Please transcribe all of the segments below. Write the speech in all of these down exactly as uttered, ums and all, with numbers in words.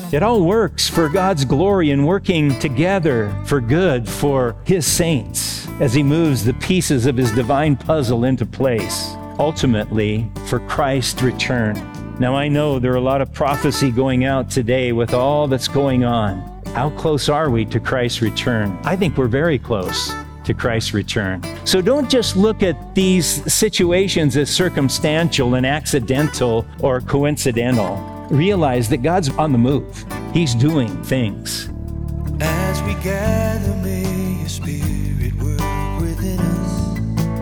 It all works for God's glory and working together for good for His saints as He moves the pieces of His divine puzzle into place, ultimately for Christ's return. Now, I know there are a lot of prophecy going out today with all that's going on. How close are we to Christ's return? I think we're very close to Christ's return. So don't just look at these situations as circumstantial and accidental or coincidental. Realize that God's on the move. He's doing things. As we gather, may your Spirit work within us.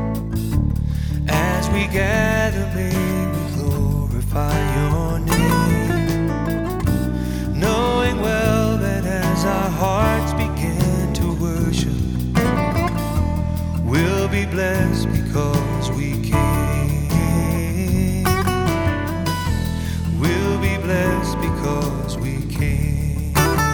As we gather, may we glorify your name, knowing well that as our hearts begin to worship, we'll be blessed because we came. We'll be blessed because we came.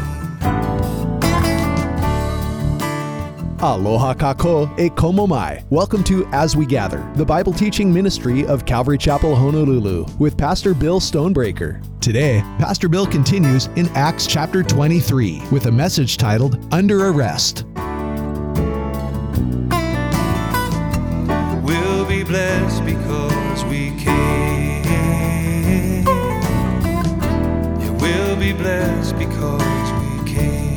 Aloha kako e komo mai. Welcome to As We Gather, the Bible teaching ministry of Calvary Chapel, Honolulu, with Pastor Bill Stonebreaker. Today, Pastor Bill continues in Acts chapter twenty-three with a message titled Under Arrest. We'll be blessed because we came. Yeah, we'll be blessed because we came.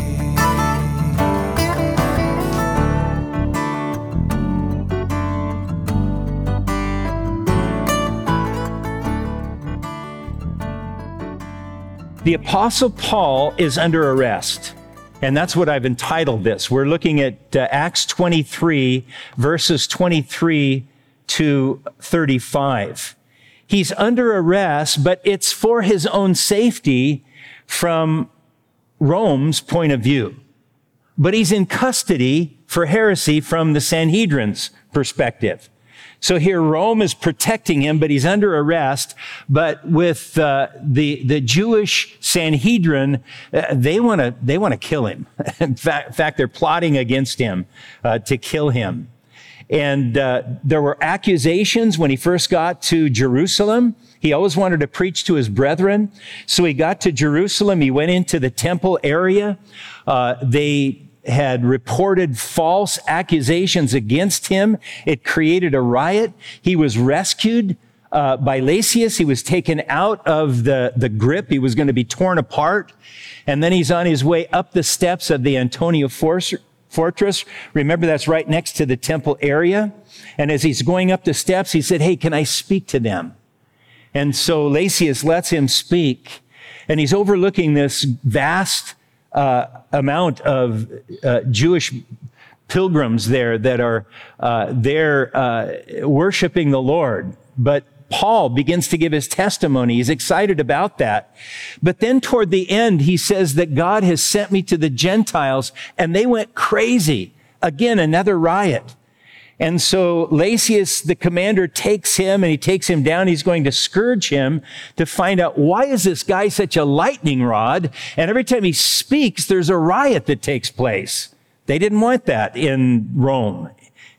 The Apostle Paul is under arrest, and that's what I've entitled this. We're looking at uh, Acts twenty-three, verses twenty-three to thirty-five. He's under arrest, but it's for his own safety from Rome's point of view. But he's in custody for heresy from the Sanhedrin's perspective. So here Rome is protecting him, but he's under arrest. But with uh, the the Jewish Sanhedrin, uh, they want to they want to kill him. in, fact, in fact, they're plotting against him uh, to kill him. And uh, there were accusations when he first got to Jerusalem. He always wanted to preach to his brethren. So he got to Jerusalem. He went into the temple area. Uh, they had reported false accusations against him. It created a riot. He was rescued uh, by Lysias. He was taken out of the, the grip. He was going to be torn apart. And then he's on his way up the steps of the Antonia Fortress. Remember, that's right next to the temple area. And as he's going up the steps, he said, "Hey, can I speak to them?" And so Lysias lets him speak. And he's overlooking this vast Uh, amount of uh, Jewish pilgrims there that are uh, there uh, worshiping the Lord. But Paul begins to give his testimony. He's excited about that. But then toward the end, he says that God has sent me to the Gentiles, and they went crazy. Again, another riot. And so Lysias, the commander, takes him and he takes him down. He's going to scourge him to find out, why is this guy such a lightning rod? And every time he speaks, there's a riot that takes place. They didn't want that in Rome,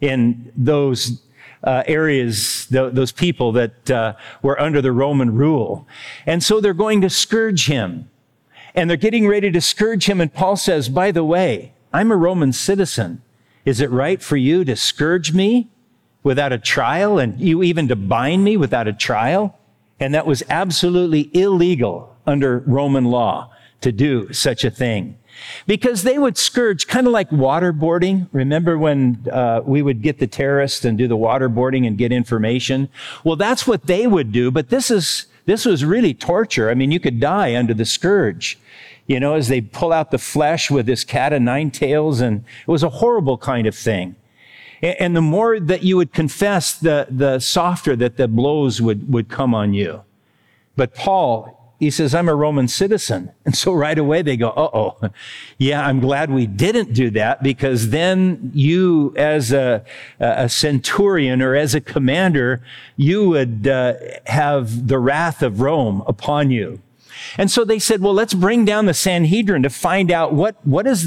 in those uh, areas, th- those people that uh, were under the Roman rule. And so they're going to scourge him. And they're getting ready to scourge him. And Paul says, "By the way, I'm a Roman citizen. Is it right for you to scourge me without a trial, and you even to bind me without a trial?" And that was absolutely illegal under Roman law to do such a thing. Because they would scourge, kind of like waterboarding. Remember when uh, we would get the terrorists and do the waterboarding and get information? Well, that's what they would do, but this is this was really torture. I mean, you could die under the scourge. You know, as they pull out the flesh with this cat of nine tails, and it was a horrible kind of thing. And the more that you would confess, the, the softer that the blows would, would come on you. But Paul, he says, "I'm a Roman citizen." And so right away they go, uh-oh, yeah, I'm glad we didn't do that, because then you as a, a centurion or as a commander, you would uh, have the wrath of Rome upon you. And so they said, well, let's bring down the Sanhedrin to find out what, what is this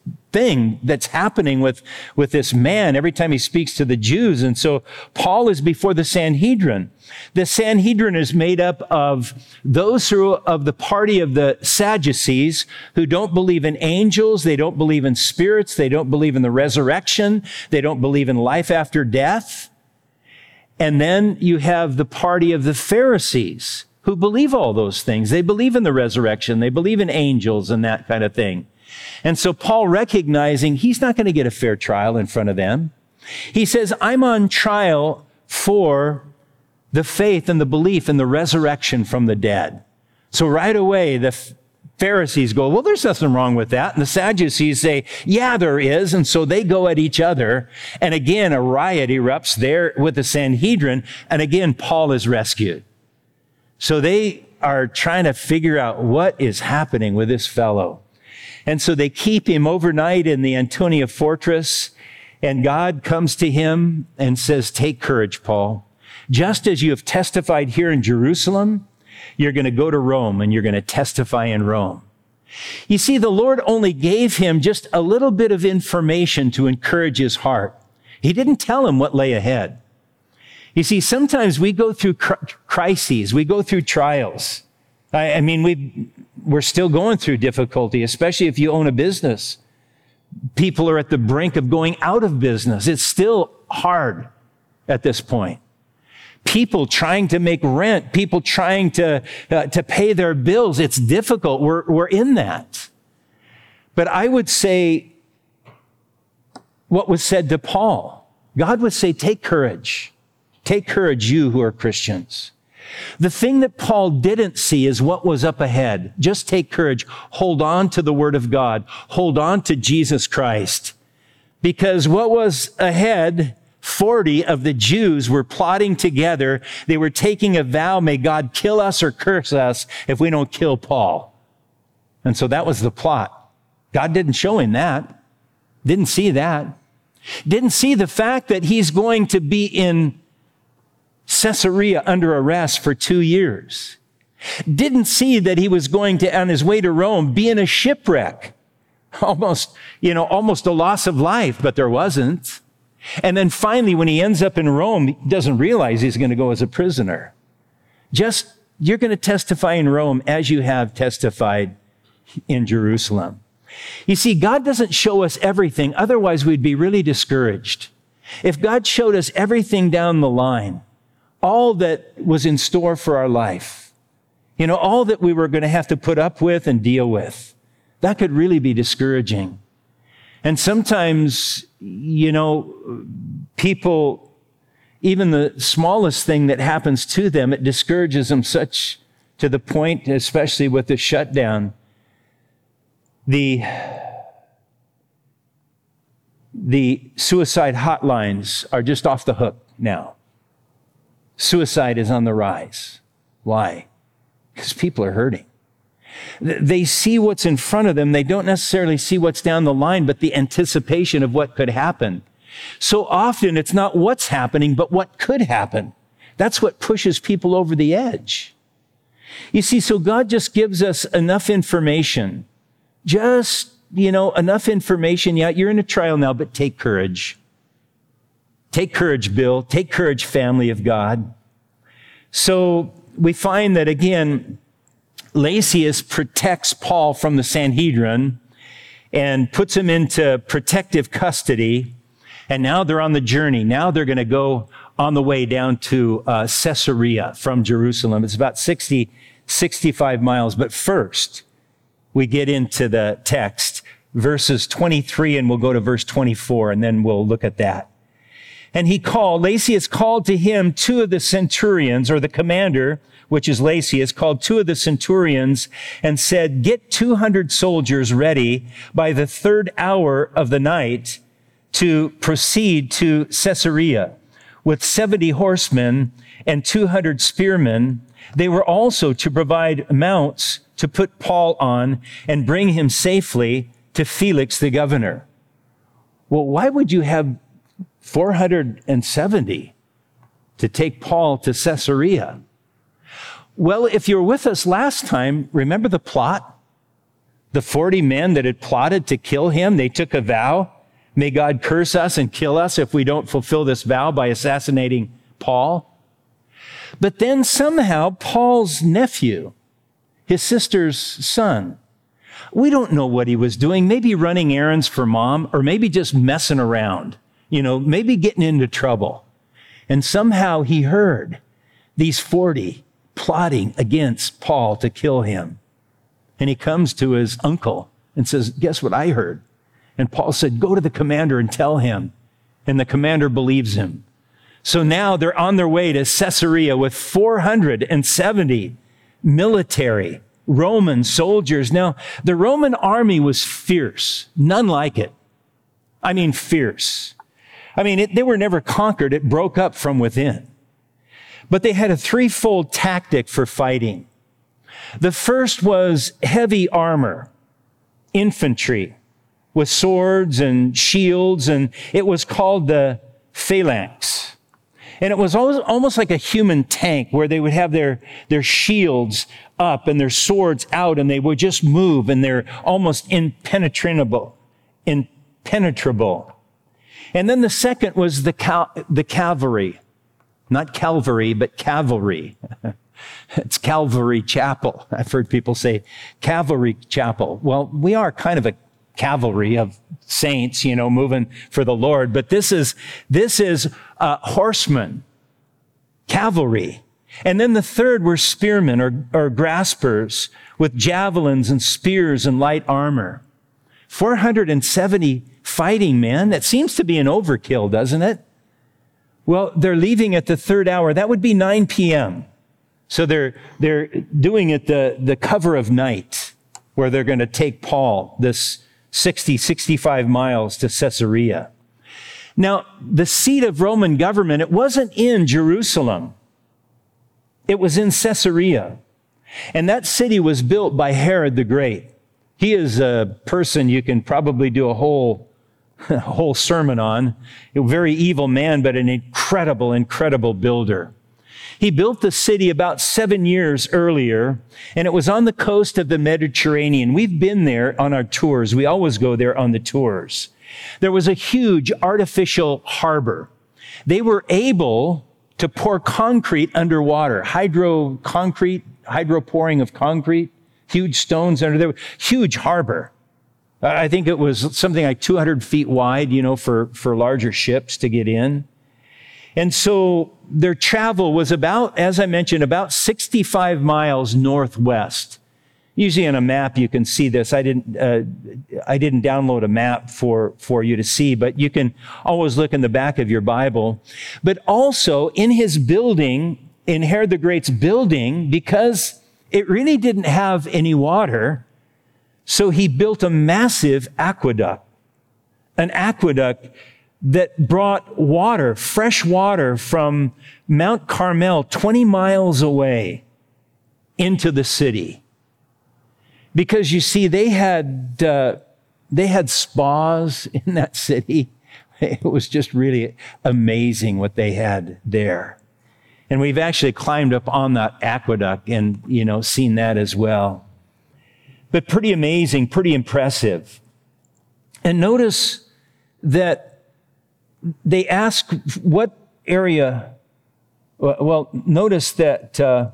thing that's happening with, with this man every time he speaks to the Jews. And so Paul is before the Sanhedrin. The Sanhedrin is made up of those who are of the party of the Sadducees, who don't believe in angels, they don't believe in spirits, they don't believe in the resurrection, they don't believe in life after death. And then you have the party of the Pharisees, who believe all those things. They believe in the resurrection, they believe in angels and that kind of thing. And so Paul, recognizing he's not going to get a fair trial in front of them, he says, I'm on trial for the faith and the belief in the resurrection from the dead. So right away, the Pharisees go, well, there's nothing wrong with that. And the Sadducees say, yeah, there is. And so they go at each other. And again, a riot erupts there with the Sanhedrin. And again, Paul is rescued. So they are trying to figure out what is happening with this fellow. And so they keep him overnight in the Antonia fortress, and God comes to him and says, take courage, Paul. Just as you have testified here in Jerusalem, you're going to go to Rome and you're going to testify in Rome. You see, the Lord only gave him just a little bit of information to encourage his heart. He didn't tell him what lay ahead. You see, sometimes we go through crises, we go through trials. I, I mean, we we're still going through difficulty, especially if you own a business. People are at the brink of going out of business. It's still hard at this point. People trying to make rent, people trying to, uh, to pay their bills. It's difficult. We're, we're in that. But I would say what was said to Paul. God would say, take courage. Take courage, you who are Christians. The thing that Paul didn't see is what was up ahead. Just take courage. Hold on to the Word of God. Hold on to Jesus Christ. Because what was ahead, forty of the Jews were plotting together. They were taking a vow, may God kill us or curse us if we don't kill Paul. And so that was the plot. God didn't show him that. Didn't see that. Didn't see the fact that he's going to be in Caesarea under arrest for two years. Didn't see that he was going to, on his way to Rome, be in a shipwreck. Almost, you know, almost a loss of life, but there wasn't. And then finally, when he ends up in Rome, he doesn't realize he's going to go as a prisoner. Just, you're going to testify in Rome as you have testified in Jerusalem. You see, God doesn't show us everything. Otherwise, we'd be really discouraged. If God showed us everything down the line, all that was in store for our life, you know, all that we were going to have to put up with and deal with, that could really be discouraging. And sometimes, you know, people, even the smallest thing that happens to them, it discourages them such to the point, especially with the shutdown, the, the suicide hotlines are just off the hook now. Suicide is on the rise. Why? Because people are hurting. They see what's in front of them. They don't necessarily see what's down the line, but the anticipation of what could happen. So often it's not what's happening, but what could happen. That's what pushes people over the edge. You see, so God just gives us enough information. Just, you know, enough information. Yeah, you're in a trial now, but take courage. Take courage, Bill. Take courage, family of God. So we find that, again, Lysias protects Paul from the Sanhedrin and puts him into protective custody. And now they're on the journey. Now they're going to go on the way down to uh, Caesarea from Jerusalem. It's about sixty, sixty-five miles. But first, we get into the text, verses twenty-three, and we'll go to verse twenty-four, and then we'll look at that. And he called, Lysias called to him two of the centurions, or the commander, which is Lysias, called two of the centurions and said, get two hundred soldiers ready by the third hour of the night to proceed to Caesarea with seventy horsemen and two hundred spearmen. They were also to provide mounts to put Paul on and bring him safely to Felix the governor. Well, why would you have four hundred seventy to take Paul to Caesarea? Well, if you were with us last time, remember the plot? The forty men that had plotted to kill him, they took a vow. May God curse us and kill us if we don't fulfill this vow by assassinating Paul. But then somehow Paul's nephew, his sister's son, we don't know what he was doing, maybe running errands for mom, or maybe just messing around, you know, maybe getting into trouble. And somehow he heard these forty plotting against Paul to kill him. And he comes to his uncle and says, guess what I heard? And Paul said, go to the commander and tell him. And the commander believes him. So now they're on their way to Caesarea with four hundred seventy military Roman soldiers. Now, the Roman army was fierce, none like it. I mean, fierce. I mean, it, they were never conquered. It broke up from within. But they had a threefold tactic for fighting. The first was heavy armor, infantry, with swords and shields, and it was called the phalanx. And it was almost like a human tank where they would have their, their shields up and their swords out, and they would just move, and they're almost impenetrable, impenetrable. And then the second was the cal- the cavalry, not Calvary, but cavalry. It's Calvary Chapel. I've heard people say Calvary Chapel. Well, we are kind of a cavalry of saints, you know, moving for the Lord. But this is, this is uh, horsemen, cavalry. And then the third were spearmen or, or graspers with javelins and spears and light armor. four hundred seventy fighting men. That seems to be an overkill, doesn't it? Well, they're leaving at the third hour. That would be nine p.m. So they're, they're doing it the, the cover of night, where they're going to take Paul, this sixty, sixty-five miles to Caesarea. Now, the seat of Roman government, it wasn't in Jerusalem. It was in Caesarea. And that city was built by Herod the Great. He is a person you can probably do a whole, a whole sermon on. A very evil man, but an incredible, incredible builder. He built the city about seven years earlier, and it was on the coast of the Mediterranean. We've been there on our tours. We always go there on the tours. There was a huge artificial harbor. They were able to pour concrete underwater, hydro concrete, hydro pouring of concrete, huge stones under there, huge harbor. I think it was something like two hundred feet wide, you know, for, for larger ships to get in. And so their travel was about, as I mentioned, about sixty-five miles northwest. Usually on a map you can see this. I didn't, uh, I didn't download a map for, for you to see, but you can always look in the back of your Bible. But also in his building, in Herod the Great's building, because it really didn't have any water, so he built a massive aqueduct, an aqueduct that brought water, fresh water from Mount Carmel, twenty miles away, into the city. Because you see, they had, uh, they had spas in that city. It was just really amazing what they had there. And we've actually climbed up on that aqueduct and, you know, seen that as well. But pretty amazing, pretty impressive. And notice that they ask what area, well, notice that uh,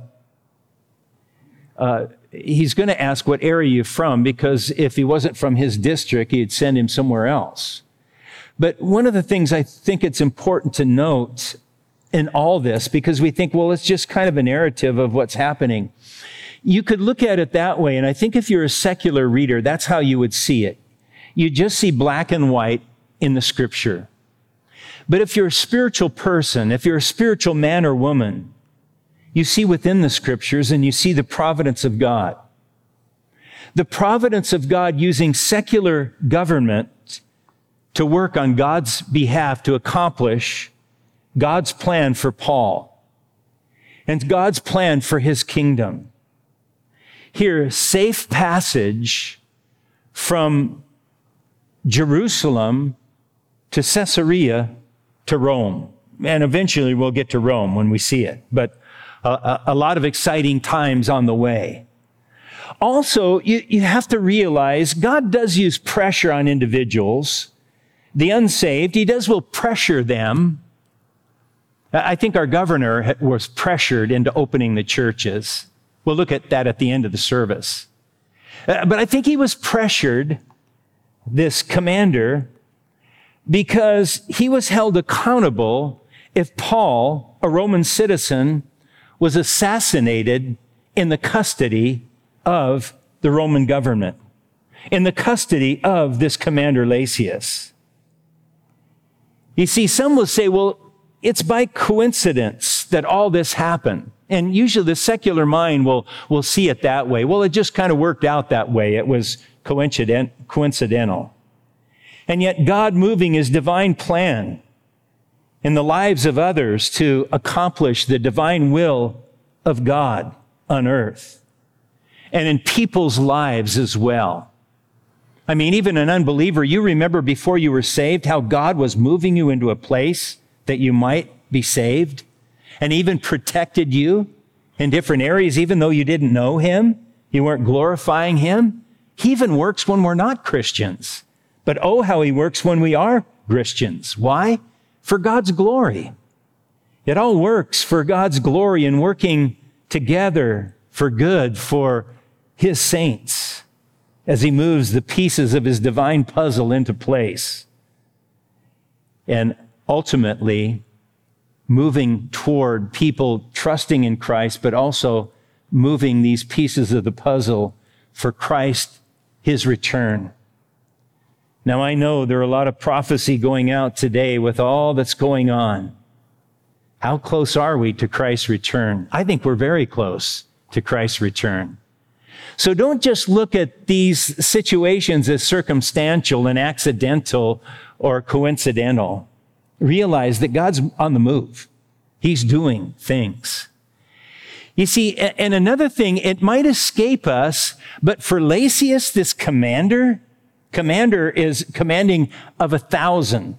uh, he's going to ask what area you're from, because if he wasn't from his district, he'd send him somewhere else. But one of the things I think it's important to note in all this, because we think, well, it's just kind of a narrative of what's happening. You could look at it that way, and I think if you're a secular reader, that's how you would see it. You just see black and white in the scripture. But if you're a spiritual person, if you're a spiritual man or woman, you see within the scriptures and you see the providence of God. The providence of God using secular government to work on God's behalf to accomplish God's plan for Paul and God's plan for his kingdom. Here, safe passage from Jerusalem to Caesarea to Rome. And eventually we'll get to Rome when we see it. But a, a lot of exciting times on the way. Also, you, you have to realize God does use pressure on individuals. The unsaved, he does will pressure them. I think our governor was pressured into opening the churches. We'll look at that at the end of the service. Uh, but I think he was pressured, this commander, because he was held accountable if Paul, a Roman citizen, was assassinated in the custody of the Roman government, in the custody of this commander Lysias. You see, some will say, well, it's by coincidence that all this happened. And usually the secular mind will, will see it that way. Well, it just kind of worked out that way. It was coincident, coincidental. And yet God moving his divine plan in the lives of others to accomplish the divine will of God on earth and in people's lives as well. I mean, even an unbeliever, you remember before you were saved how God was moving you into a place that you might be saved and even protected you in different areas, even though you didn't know him, you weren't glorifying him. He even works when we're not Christians. But oh, how he works when we are Christians. Why? For God's glory. It all works for God's glory and working together for good for his saints as he moves the pieces of his divine puzzle into place. And ultimately, moving toward people trusting in Christ, but also moving these pieces of the puzzle for Christ, his return. Now, I know there are a lot of prophecy going out today with all that's going on. How close are we to Christ's return? I think we're very close to Christ's return. So don't just look at these situations as circumstantial and accidental or coincidental. Realize that God's on the move. He's doing things. You see, and another thing, it might escape us, but for Lysias, this commander, commander is commanding of a thousand.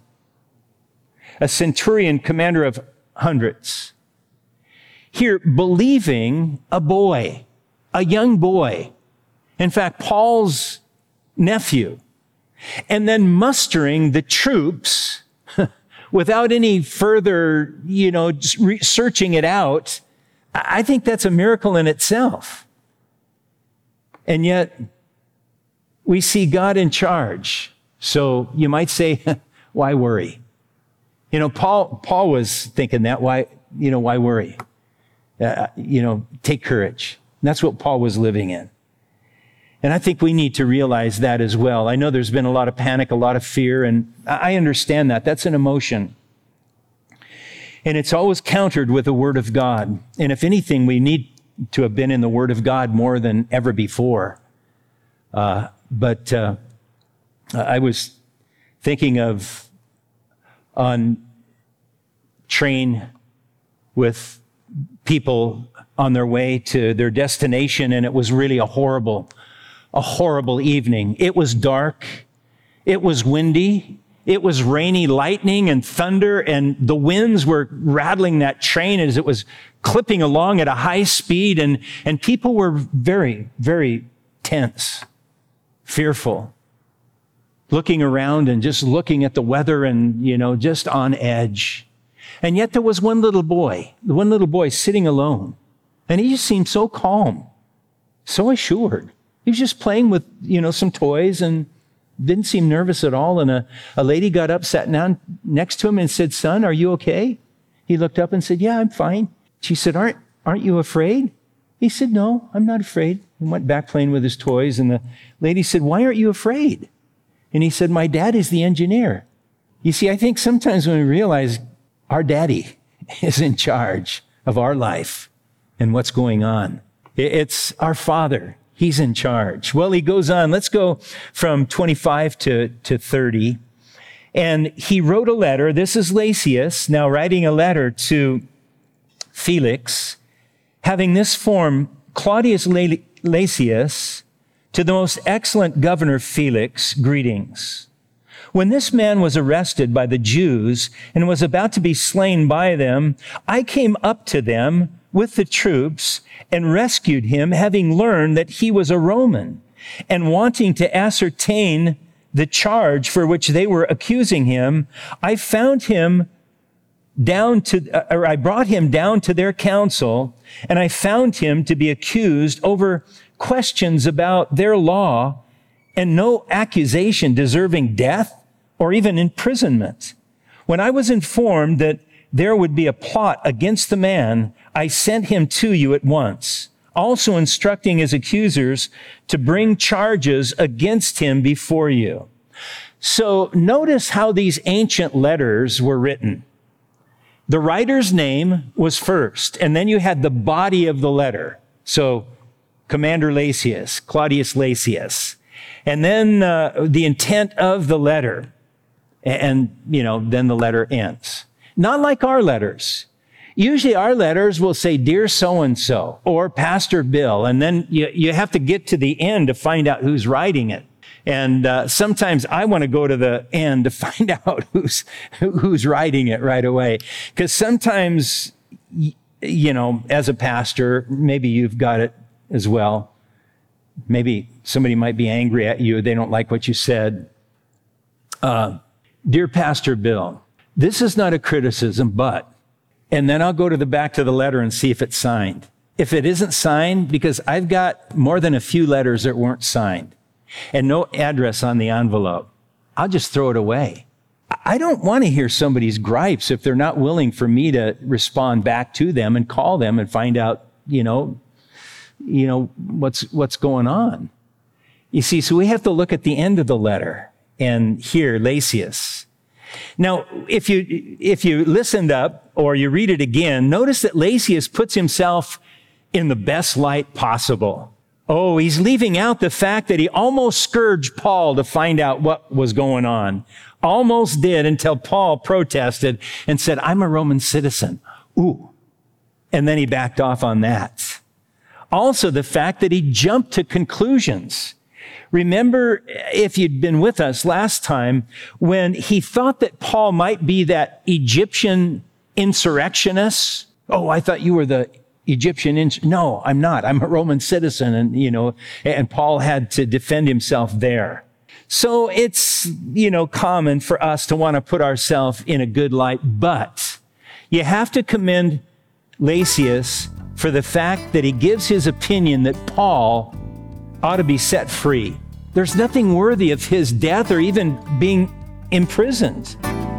A centurion, commander of hundreds. Here, believing a boy, a young boy. In fact, Paul's nephew. And then mustering the troops without any further, you know, searching it out. I think that's a miracle in itself. And yet, we see God in charge. So you might say, why worry? You know, Paul, Paul was thinking that. Why, you know, why worry? Uh, you know, take courage. And that's what Paul was living in. And I think we need to realize that as well. I know there's been a lot of panic, a lot of fear, and I understand that. That's an emotion. And it's always countered with the Word of God. And if anything, we need to have been in the Word of God more than ever before. Uh, but uh, I was thinking of on train with people on their way to their destination, and it was really a horrible, a horrible evening. It was dark. It was windy. It was rainy, lightning and thunder, and the winds were rattling that train as it was clipping along at a high speed, and, and people were very, very tense, fearful, looking around and just looking at the weather and, you know, just on edge. And yet there was one little boy, the one little boy sitting alone, and he just seemed so calm, so assured. He was just playing with, you know, some toys and didn't seem nervous at all. And a, a lady got up, sat down next to him and said, "Son, are you okay?" He looked up and said, "Yeah, I'm fine." She said, aren't, aren't you afraid? He said, "No, I'm not afraid." He went back playing with his toys. And the lady said, "Why aren't you afraid?" And he said, "My dad is the engineer." You see, I think sometimes when we realize our daddy is in charge of our life and what's going on, it's our Father. He's in charge. Well, he goes on. Let's go from twenty-five to, to thirty. And he wrote a letter. This is Lysias now writing a letter to Felix, having this form: Claudius Lysias, to the most excellent governor Felix, greetings. When this man was arrested by the Jews and was about to be slain by them, I came up to them with the troops and rescued him, having learned that he was a Roman, and wanting to ascertain the charge for which they were accusing him, I found him down to, or I brought him down to their council, and I found him to be accused over questions about their law and no accusation deserving death or even imprisonment. When I was informed that there would be a plot against the man, I sent him to you at once, also instructing his accusers to bring charges against him before you. So notice how these ancient letters were written. The writer's name was first, and then you had the body of the letter. So Commander Lysias, Claudius Lysias. And then uh, the intent of the letter. And, you know, then the letter ends. Not like our letters. Usually our letters will say, Dear so-and-so, or Pastor Bill, and then you, you have to get to the end to find out who's writing it. And uh, sometimes I want to go to the end to find out who's who's writing it right away. Because sometimes, you know, as a pastor, maybe you've got it as well. Maybe somebody might be angry at you. They don't like what you said. Uh, Dear Pastor Bill, this is not a criticism, but, and then I'll go to the back to the letter and see if it's signed. If it isn't signed, because I've got more than a few letters that weren't signed and no address on the envelope, I'll just throw it away. I don't want to hear somebody's gripes if they're not willing for me to respond back to them and call them and find out, you know, you know, what's, what's going on. You see, so we have to look at the end of the letter and hear Lysias. Now, if you, if you listened up or you read it again, notice that Lysias puts himself in the best light possible. Oh, he's leaving out the fact that he almost scourged Paul to find out what was going on. Almost did until Paul protested and said, I'm a Roman citizen. Ooh. And then he backed off on that. Also, the fact that he jumped to conclusions. Remember, if you'd been with us last time, when he thought that Paul might be that Egyptian insurrectionist. Oh, I thought you were the Egyptian. Ins- no, I'm not. I'm a Roman citizen. And, you know, and Paul had to defend himself there. So it's, you know, common for us to want to put ourselves in a good light, but you have to commend Lysias for the fact that he gives his opinion that Paul ought to be set free. There's nothing worthy of his death or even being imprisoned.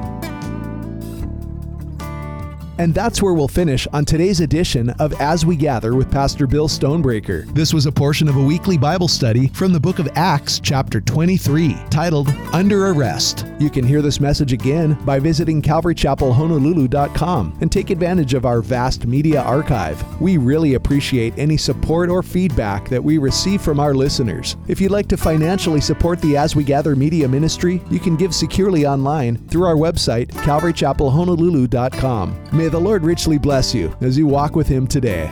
And that's where we'll finish on today's edition of As We Gather with Pastor Bill Stonebreaker. This was a portion of a weekly Bible study from the book of Acts, chapter twenty-three, titled Under Arrest. You can hear this message again by visiting calvary chapel honolulu dot com and take advantage of our vast media archive. We really appreciate any support or feedback that we receive from our listeners. If you'd like to financially support the As We Gather media ministry, you can give securely online through our website, calvary chapel honolulu dot com. May the Lord richly bless you as you walk with Him today.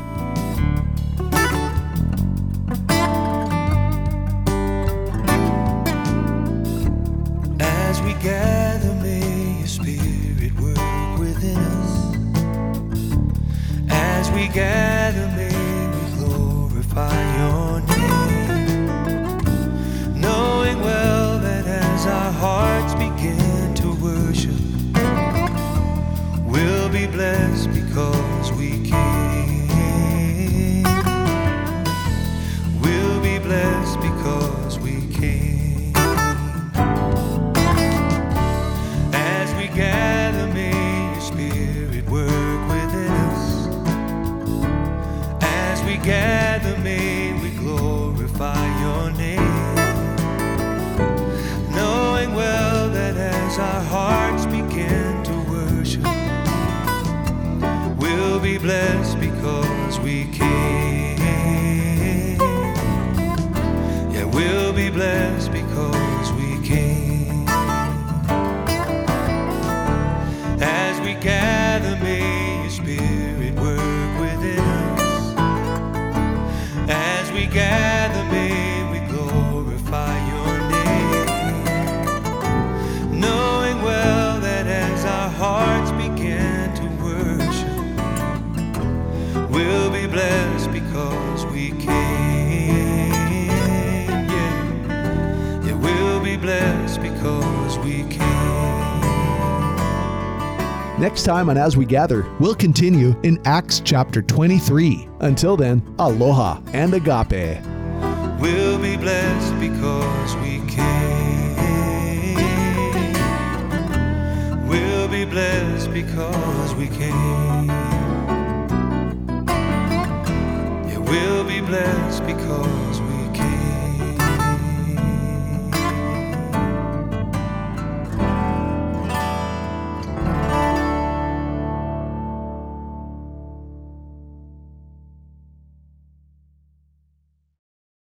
As we gather, may your Spirit work within us. As we gather, may we glorify your name, knowing well that as our hearts begin to worship, we'll be blessed because we came. We'll be blessed because we came. As we gather, may your Spirit work within us. As we gather, may we glorify your name, knowing well that as our hearts begin to worship, we'll be blessed because we came. Yeah, we'll be blessed because we came. As we gather, may your Spirit work within us. As we gather, may we glorify your name, knowing well that as our hearts begin to worship, we'll Next time on As We Gather, we'll continue in Acts chapter twenty-three. Until then, aloha and agape. We'll be blessed because we came. We'll be blessed because we came. Yeah, we'll be blessed because we